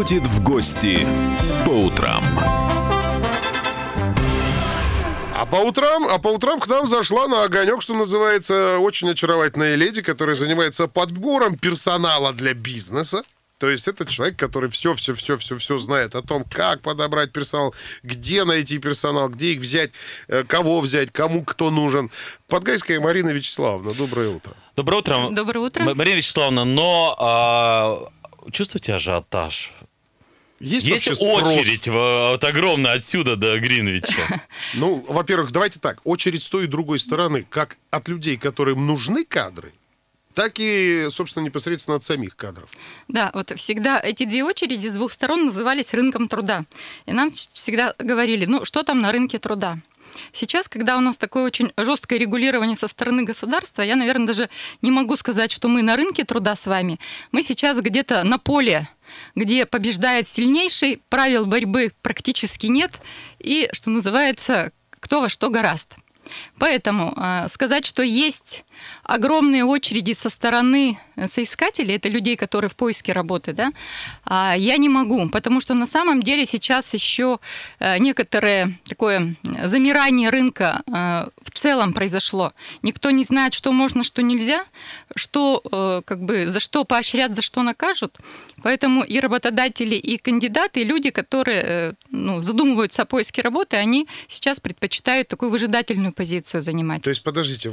приходит в гости по утрам. А по утрам к нам зашла на огонек, что называется, очень очаровательная леди, которая занимается подбором персонала для бизнеса. То есть это человек, который все знает о том, как подобрать персонал, где найти персонал, где их взять, кого взять, кому кто нужен. Подгайская Марина Вячеславовна, доброе утро. Доброе утро. Доброе утро. Марина Вячеславовна, но чувствуете ажиотаж? Есть очередь вот огромная отсюда до Гринвича? Ну, во-первых, давайте так. Очередь с той и другой стороны, как от людей, которым нужны кадры, так и, собственно, непосредственно от самих кадров. Да, вот всегда эти две очереди с двух сторон назывались рынком труда. И нам всегда говорили, что там на рынке труда. Сейчас, когда у нас такое очень жесткое регулирование со стороны государства, я, наверное, даже не могу сказать, что мы на рынке труда с вами. Мы сейчас где-то на поле, где побеждает сильнейший, правил борьбы практически нет, и, что называется, кто во что горазд. Поэтому сказать, что есть огромные очереди со стороны соискателей, это людей, которые в поиске работы, да, я не могу, потому что на самом деле сейчас еще некоторое такое замирание рынка в целом произошло. Никто не знает, что можно, что нельзя, что за что поощрят, за что накажут. Поэтому и работодатели, и кандидаты, и люди, которые задумываются о поиске работы, они сейчас предпочитают такую выжидательную позицию занимать. То есть, подождите,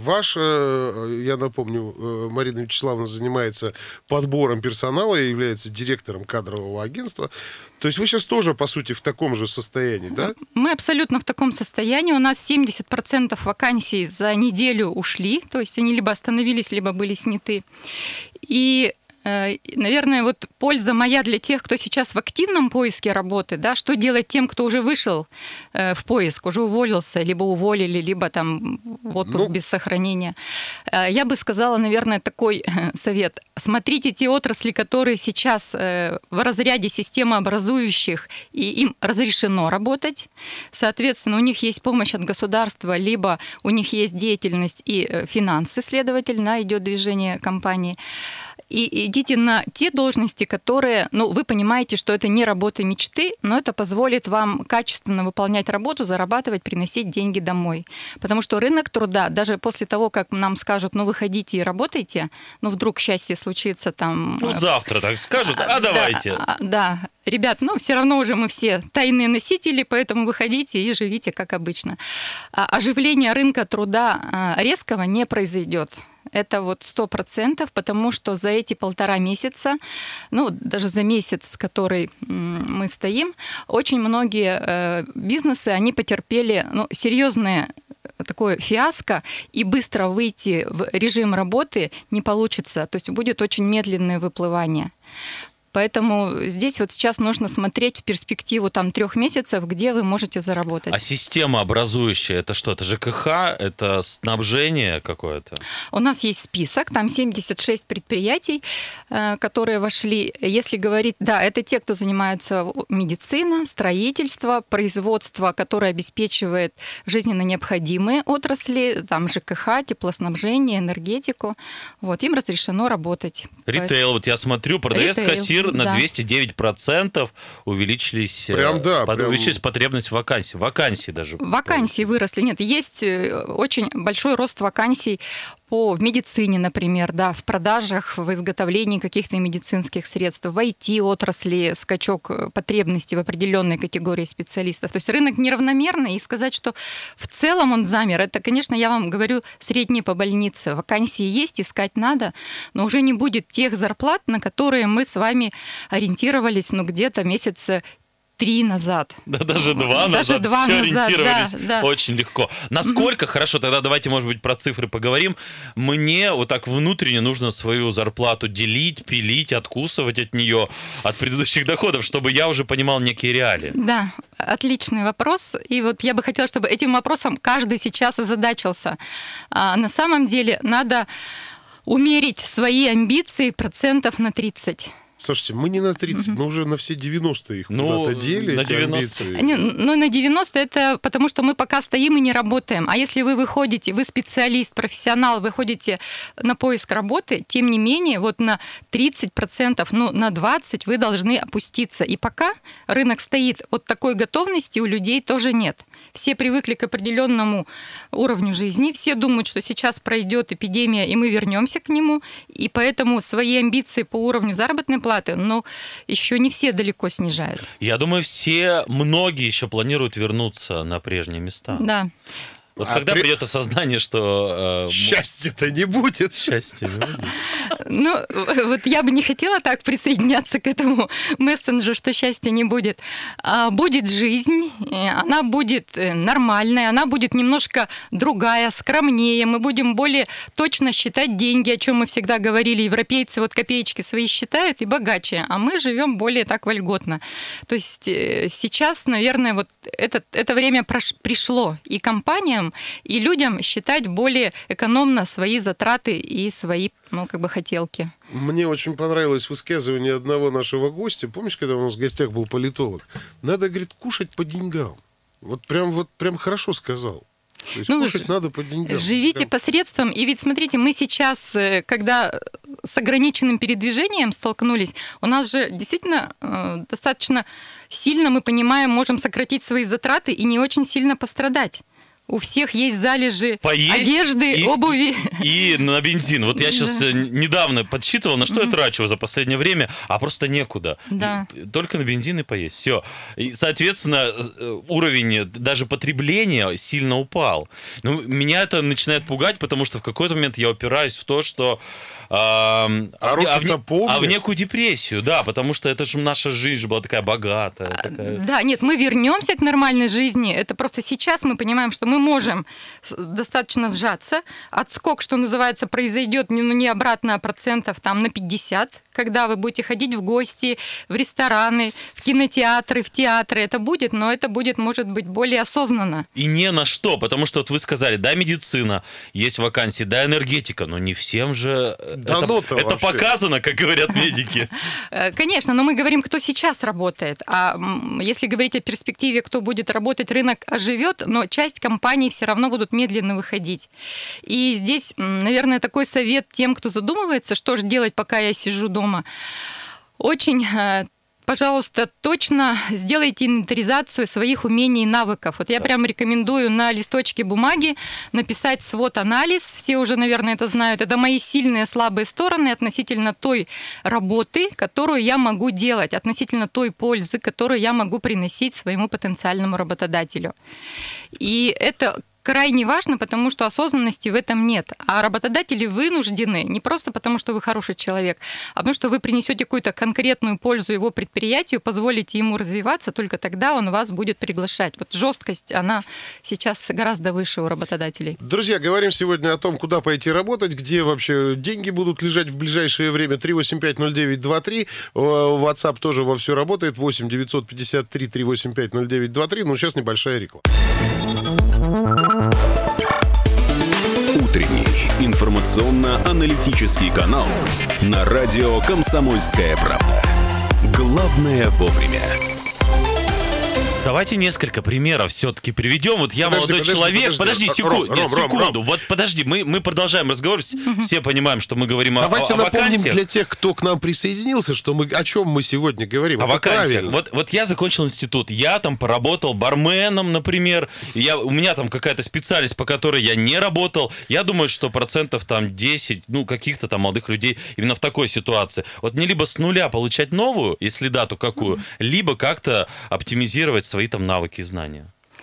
я напомню, Марина Вячеславовна занимается подбором персонала и является директором кадрового агентства. То есть вы сейчас тоже, по сути, в таком же состоянии, да? Мы абсолютно в таком состоянии. У нас 70% вакансий за неделю ушли, то есть они либо остановились, либо были сняты. И наверное, вот польза моя для тех, кто сейчас в активном поиске работы, да, что делать тем, кто уже вышел в поиск, уже уволился, либо уволили, либо там в отпуск без сохранения. Я бы сказала, наверное, такой совет. Смотрите те отрасли, которые сейчас в разряде системообразующих, и им разрешено работать. Соответственно, у них есть помощь от государства, либо у них есть деятельность и финансы, следовательно, идет движение компании. И идите на те должности, которые, вы понимаете, что это не работа мечты, но это позволит вам качественно выполнять работу, зарабатывать, приносить деньги домой. Потому что рынок труда, даже после того, как нам скажут, выходите и работайте, вдруг счастье случится там... завтра так скажут, давайте. Да, ребят, все равно уже мы все тайные носители, поэтому выходите и живите, как обычно. Оживление рынка труда резкого не произойдет. Это 100%, потому что за эти 1,5 месяца, даже за месяц, который мы стоим, очень многие бизнесы, они потерпели серьезное такое фиаско, и быстро выйти в режим работы не получится. То есть будет очень медленное выплывание. Поэтому здесь сейчас нужно смотреть в перспективу 3 месяцев, где вы можете заработать. А система образующая, это что? Это ЖКХ? Это снабжение какое-то? У нас есть список, там 76 предприятий, которые вошли. Если говорить, это те, кто занимаются медициной, строительством, производство, которое обеспечивает жизненно необходимые отрасли, там ЖКХ, теплоснабжение, энергетику. Им разрешено работать. Ритейл, я смотрю, продавец-кассир на 209% увеличились, увеличилась потребность в вакансий. Вакансии даже. Вакансии выросли. Нет, есть очень большой рост вакансий в медицине, например, в продажах, в изготовлении каких-то медицинских средств, в IT-отрасли скачок потребностей в определенной категории специалистов. То есть рынок неравномерный, и сказать, что в целом он замер, это, конечно, я вам говорю, среднее по больнице. Вакансии есть, искать надо, но уже не будет тех зарплат, на которые мы с вами ориентировались, где-то месяца 3 назад. Да, даже 2 назад. Все ориентировались очень легко. Насколько, хорошо, тогда давайте, может быть, про цифры поговорим. Мне так внутренне нужно свою зарплату делить, пилить, откусывать от нее, от предыдущих доходов, чтобы я уже понимал некие реалии. Да, отличный вопрос. И я бы хотела, чтобы этим вопросом каждый сейчас озадачился. На самом деле надо умерить свои амбиции 30%. Слушайте, мы не на 30, мы уже на все 90 их куда-то дели, на эти 90. амбиции. Ну, на 90 это потому, что мы пока стоим и не работаем. А если вы выходите, вы специалист, профессионал, вы ходите на поиск работы, тем не менее, вот на 30%, ну, на 20% вы должны опуститься. И пока рынок стоит, вот такой готовности у людей тоже нет. Все привыкли к определенному уровню жизни, все думают, что сейчас пройдет эпидемия, и мы вернемся к нему, и поэтому свои амбиции по уровню заработной платы, но еще не все далеко снижают. Я думаю, многие еще планируют вернуться на прежние места. Да. Вот когда придет осознание, что... Счастья-то не будет. Счастья не будет. Ну, вот я бы не хотела так присоединяться к этому мессенджеру, что счастья не будет. Будет жизнь, она будет нормальная, она будет немножко другая, скромнее, мы будем более точно считать деньги, о чем мы всегда говорили. Европейцы вот копеечки свои считают и богаче, а мы живем более так вольготно. То есть сейчас, наверное, вот это время пришло и компаниям, и людям считать более экономно свои затраты и свои, хотелки. Мне очень понравилось высказывание одного нашего гостя. Помнишь, когда у нас в гостях был политолог? Надо, говорит, кушать по деньгам. Вот прям хорошо сказал. То есть кушать надо по деньгам. Живите посредством. И ведь, смотрите, мы сейчас, когда с ограниченным передвижением столкнулись, у нас же действительно достаточно сильно, мы понимаем, можем сократить свои затраты и не очень сильно пострадать. У всех есть залежи одежды, обуви. И на бензин. Вот я сейчас недавно подсчитывал, на что я трачу за последнее время, а просто некуда. Да. Только на бензин и поесть. Все. И, соответственно, уровень даже потребления сильно упал. Ну, меня это начинает пугать, потому что в какой-то момент я упираюсь в то, что в некую депрессию, да, потому что это же наша жизнь была такая богатая. Да, нет, мы вернемся к нормальной жизни. Это просто сейчас мы понимаем, что мы можем достаточно сжаться. Отскок, что называется, произойдет не обратно, а процентов там на 50, когда вы будете ходить в гости, в рестораны, в кинотеатры, в театры. Это будет, но это будет, может быть, более осознанно. И не на что, потому что вот вы сказали, да, медицина, есть вакансии, да, энергетика, но не всем же это показано, как говорят медики. Конечно, но мы говорим, кто сейчас работает. А если говорить о перспективе, кто будет работать, рынок оживет, но часть компаний все равно будут медленно выходить. И здесь, наверное, такой совет тем, кто задумывается, что же делать, пока я сижу дома. Очень, пожалуйста, точно сделайте инвентаризацию своих умений и навыков. Вот я прям рекомендую на листочке бумаги написать свод-анализ. Все уже, наверное, это знают. Это мои сильные и слабые стороны относительно той работы, которую я могу делать, относительно той пользы, которую я могу приносить своему потенциальному работодателю. И это крайне важно, потому что осознанности в этом нет. А работодатели вынуждены не просто потому, что вы хороший человек, а потому что вы принесете какую-то конкретную пользу его предприятию, позволите ему развиваться, только тогда он вас будет приглашать. Вот жесткость, она сейчас гораздо выше у работодателей. Друзья, говорим сегодня о том, куда пойти работать, где вообще деньги будут лежать в ближайшее время. 3850923. WhatsApp тоже вовсю работает. 8-953-385-0923. Но сейчас небольшая реклама. Утренний информационно-аналитический канал на радио «Комсомольская правда». Главное вовремя. Давайте несколько примеров все-таки приведем. Вот я молодой человек. Подожди секунду. Вот подожди, мы продолжаем разговор. Все понимаем, что мы говорим о вакансиях. Давайте напомним для тех, кто к нам присоединился, о чем мы сегодня говорим. О вакансиях. Вот я закончил институт. Я там поработал барменом, например. У меня там какая-то специальность, по которой я не работал. Я думаю, что процентов там 10, каких-то там молодых людей именно в такой ситуации. Вот мне либо с нуля получать новую, если да, то какую, либо как-то оптимизировать свои там навыки и знания.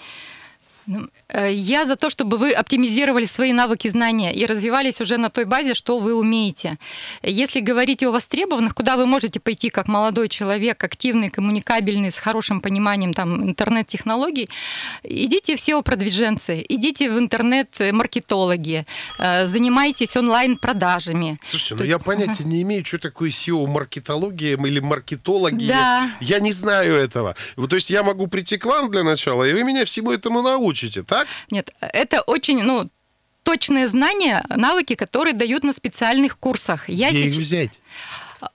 Я за то, чтобы вы оптимизировали свои навыки, знания и развивались уже на той базе, что вы умеете. Если говорить о востребованных, куда вы можете пойти как молодой человек, активный, коммуникабельный, с хорошим пониманием там, интернет-технологий, идите в SEO-продвиженцы, идите в интернет-маркетологи, занимайтесь онлайн-продажами. Слушайте, я понятия не имею, что такое SEO-маркетология или маркетология. Да. Я не знаю этого. То есть я могу прийти к вам для начала, и вы меня всему этому научите. Так? Нет, это очень, точные знания, навыки, которые дают на специальных курсах. Где их взять?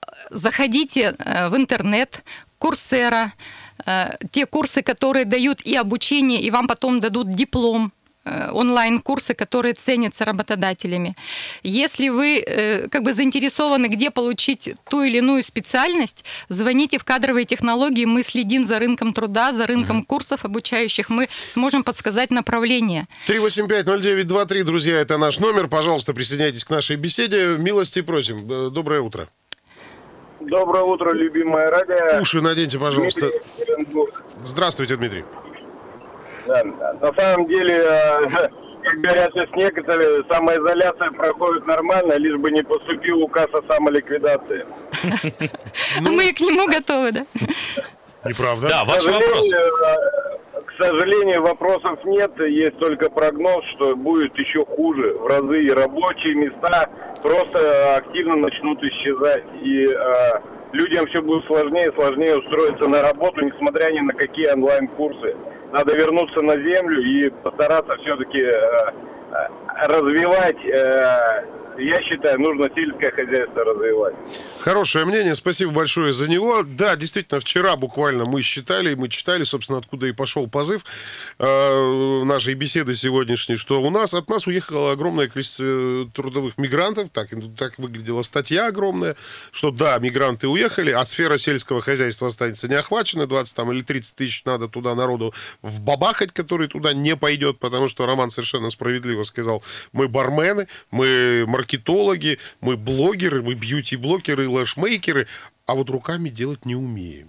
заходите в интернет, Coursera, те курсы, которые дают и обучение, и вам потом дадут диплом, онлайн-курсы, которые ценятся работодателями. Если вы заинтересованы, где получить ту или иную специальность, звоните в кадровые технологии, мы следим за рынком труда, за рынком курсов обучающих, мы сможем подсказать направление. 3850923, друзья, это наш номер. Пожалуйста, присоединяйтесь к нашей беседе. Милости просим. Доброе утро. Доброе утро, любимое радио. Уши наденьте, пожалуйста. Дмитрий. Здравствуйте, Дмитрий. Да, на самом деле, как говорят сейчас некоторые, самоизоляция проходит нормально, лишь бы не поступил указ о самоликвидации. Мы к нему готовы, да? Неправда? Да, ваш вопрос. К сожалению, вопросов нет, есть только прогноз, что будет еще хуже. В разы и рабочие места просто активно начнут исчезать. И людям все будет сложнее и сложнее устроиться на работу, несмотря ни на какие онлайн-курсы. Надо вернуться на землю и постараться все-таки развивать, я считаю, нужно сельское хозяйство развивать. Хорошее мнение, спасибо большое за него. Да, действительно, вчера буквально мы читали, собственно, откуда и пошел позыв нашей беседы сегодняшней, что от нас уехало огромное количество трудовых мигрантов, так выглядела статья огромная, что да, мигранты уехали, а сфера сельского хозяйства останется не охвачена, 20 или 30 тысяч надо туда народу вбабахать, который туда не пойдет, потому что Роман совершенно справедливо сказал, мы бармены, мы маркетологи, мы блогеры, мы бьюти-блогеры, лэшмейкеры, а вот руками делать не умеем.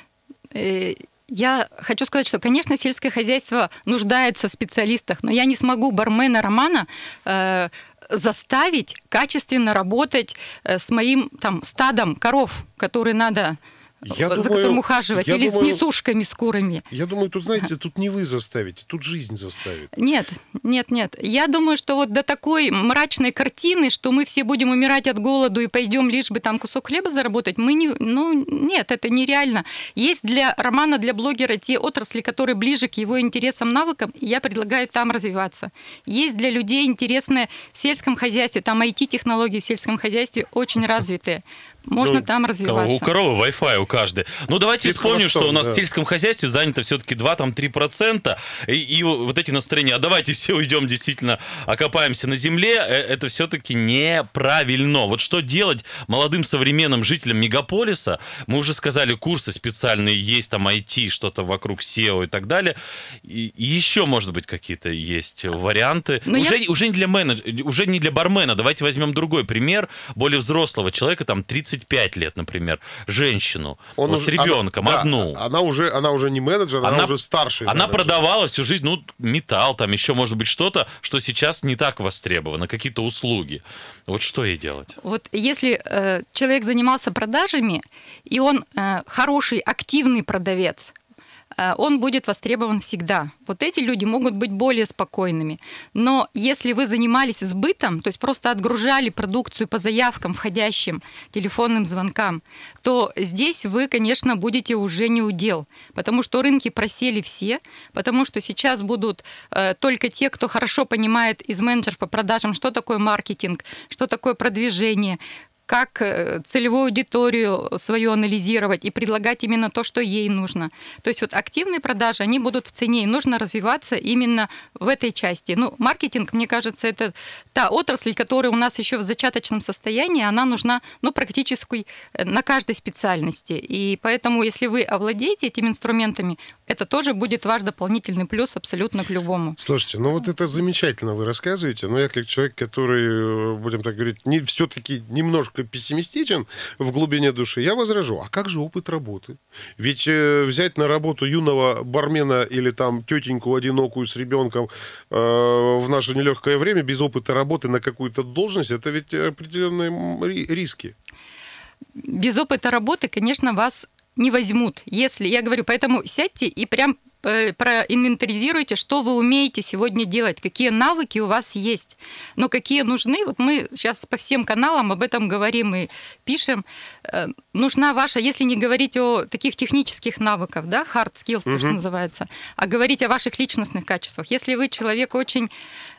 Я хочу сказать, что, конечно, сельское хозяйство нуждается в специалистах, но я не смогу бармена Романа заставить качественно работать с моим стадом коров, которые надо... за которым ухаживать, или с несушками, с курами. Я думаю, тут, знаете, тут не вы заставите, тут жизнь заставит. Нет. Я думаю, что вот до такой мрачной картины, что мы все будем умирать от голоду и пойдем лишь бы там кусок хлеба заработать, нет, это нереально. Есть для Романа, для блогера те отрасли, которые ближе к его интересам, навыкам, и я предлагаю там развиваться. Есть для людей интересные в сельском хозяйстве, там IT-технологии в сельском хозяйстве очень развитые. Можно там развиваться. У коровы Wi-Fi у каждой. Давайте вспомним, что у нас в сельском хозяйстве занято все-таки 2-3%. И вот эти настроения, давайте все уйдем, действительно окопаемся на земле, это все-таки неправильно. Вот что делать молодым современным жителям мегаполиса? Мы уже сказали, курсы специальные есть, там IT, что-то вокруг SEO и так далее. И еще, может быть, какие-то есть варианты. Уже не для бармена. Давайте возьмем другой пример, более взрослого человека, там 35 лет, например, женщину с ребенком, одну. Она уже не менеджер, она уже старший менеджер. Она продавала всю жизнь, металл, там еще, может быть, что-то, что сейчас не так востребовано, какие-то услуги. Вот что ей делать? Вот если человек занимался продажами, и он хороший, активный продавец, он будет востребован всегда. Вот эти люди могут быть более спокойными. Но если вы занимались сбытом, то есть просто отгружали продукцию по заявкам, входящим телефонным звонкам, то здесь вы, конечно, будете уже не удел. Потому что рынки просели все, потому что сейчас будут только те, кто хорошо понимает из менеджеров по продажам, что такое маркетинг, что такое продвижение, как целевую аудиторию свою анализировать и предлагать именно то, что ей нужно. То есть вот активные продажи, они будут в цене, и нужно развиваться именно в этой части. Маркетинг, мне кажется, это та отрасль, которая у нас еще в зачаточном состоянии, она нужна практически на каждой специальности. И поэтому, если вы овладеете этими инструментами, это тоже будет ваш дополнительный плюс абсолютно к любому. Слушайте, это замечательно вы рассказываете, но я как человек, который, будем так говорить, все-таки немножко пессимистичен в глубине души, я возражу, а как же опыт работы? Ведь взять на работу юного бармена или там тетеньку одинокую с ребенком в наше нелегкое время без опыта работы на какую-то должность, это ведь определенные риски. Без опыта работы, конечно, вас не возьмут. Я говорю, поэтому сядьте и прям проинвентаризируйте, что вы умеете сегодня делать, какие навыки у вас есть, но какие нужны. Вот мы сейчас по всем каналам об этом говорим и пишем. Нужна ваша, если не говорить о таких технических навыках, hard skills, то, что называется, а говорить о ваших личностных качествах. Если вы человек очень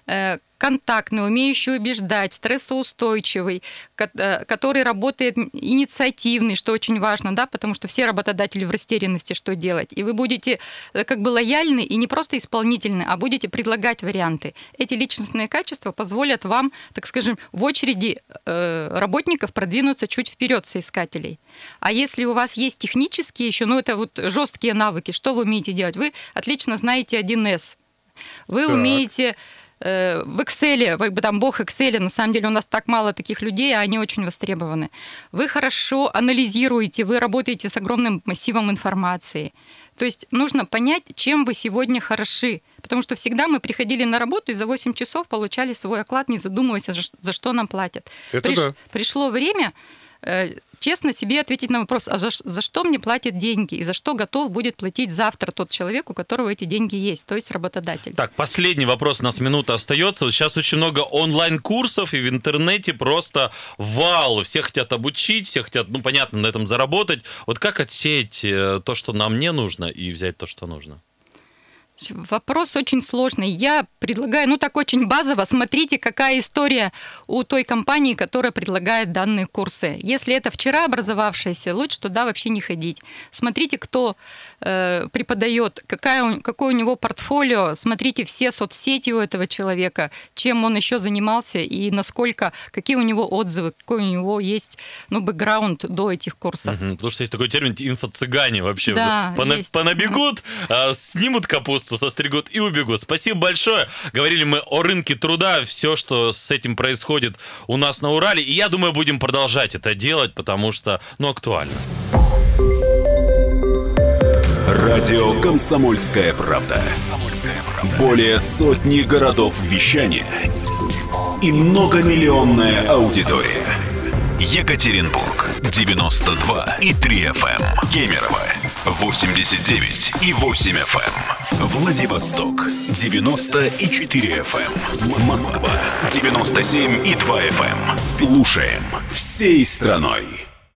контактный, умеющий убеждать, стрессоустойчивый, который работает инициативный, что очень важно, да, потому что все работодатели в растерянности, что делать. И вы будете как бы лояльны и не просто исполнительны, а будете предлагать варианты. Эти личностные качества позволят вам, так скажем, в очереди работников продвинуться чуть вперед соискателей. А если у вас есть технические еще, это вот жесткие навыки, что вы умеете делать? Вы отлично знаете 1С. Вы умеете в Excel, вы там бог Excel, на самом деле у нас так мало таких людей, а они очень востребованы. Вы хорошо анализируете, вы работаете с огромным массивом информации. То есть нужно понять, чем вы сегодня хороши. Потому что всегда мы приходили на работу и за 8 часов получали свой оклад, не задумываясь, за что нам платят. Пришло время честно себе ответить на вопрос, а за что мне платят деньги и за что готов будет платить завтра тот человек, у которого эти деньги есть, то есть работодатель. Так, последний вопрос, у нас минута остается. Сейчас очень много онлайн-курсов, и в интернете просто вал. Все хотят обучить, все хотят, понятно, на этом заработать. Вот как отсеять то, что нам не нужно, и взять то, что нужно? Вопрос очень сложный. Я предлагаю, так очень базово, смотрите, какая история у той компании, которая предлагает данные курсы. Если это вчера образовавшаяся, лучше туда вообще не ходить. Смотрите, кто преподает, какое у него портфолио, смотрите все соцсети у этого человека, чем он еще занимался и какие у него отзывы, какой у него есть бэкграунд до этих курсов. Потому что есть такой термин инфо-цыгане вообще. Да, понабегут, снимут капусту, состригут и убегут. Спасибо большое. Говорили мы о рынке труда, все, что с этим происходит у нас на Урале. И я думаю, будем продолжать это делать, потому что, актуально. Радио «Комсомольская правда». Более сотни городов вещания и многомиллионная аудитория. Екатеринбург 92,3 FM. Кемерово 89,8 FM. Владивосток 90,4 FM. Москва 97,2 FM. Слушаем всей страной.